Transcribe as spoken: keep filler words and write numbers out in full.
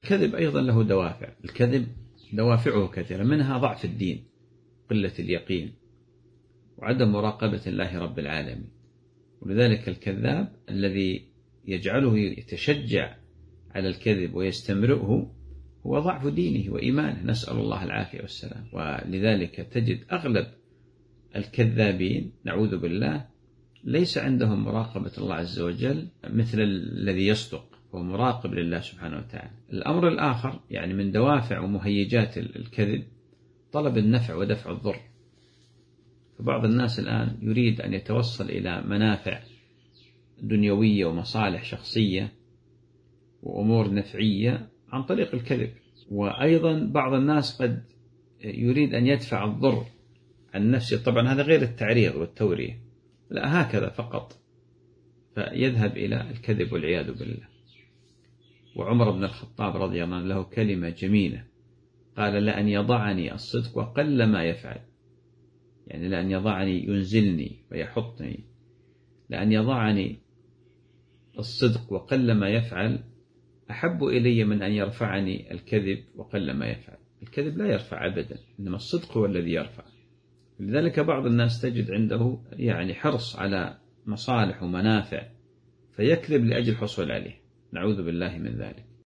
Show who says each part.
Speaker 1: الكذب أيضا له دوافع. الكذب دوافعه كثيرة، منها ضعف الدين، قلة اليقين، وعدم مراقبة الله رب العالمين. ولذلك الكذاب الذي يجعله يتشجع على الكذب ويستمرئه هو ضعف دينه وإيمانه، نسأل الله العافية والسلام. ولذلك تجد أغلب الكذابين نعوذ بالله ليس عندهم مراقبة الله عز وجل مثل الذي يصدق، هو مراقب لله سبحانه وتعالى. الأمر الآخر يعني من دوافع ومهيجات الكذب طلب النفع ودفع الضر. فبعض الناس الآن يريد أن يتوصل إلى منافع دنيوية ومصالح شخصية وأمور نفعية عن طريق الكذب. وأيضا بعض الناس قد يريد أن يدفع الضر عن نفسه، طبعا هذا غير التعريض والتورية، لا هكذا فقط، فيذهب إلى الكذب والعياذ بالله. وعمر بن الخطاب رضي الله عنه له كلمة جميلة، قال: لأن يضعني الصدق وقل ما يفعل، يعني لأن يضعني ينزلني ويحطني، لأن يضعني الصدق وقل ما يفعل أحب إلي من أن يرفعني الكذب وقل ما يفعل. الكذب لا يرفع أبدا، إنما الصدق هو الذي يرفع. لذلك بعض الناس تجد عنده يعني حرص على مصالح ومنافع فيكذب لأجل الحصول عليه، نعوذ بالله من ذلك.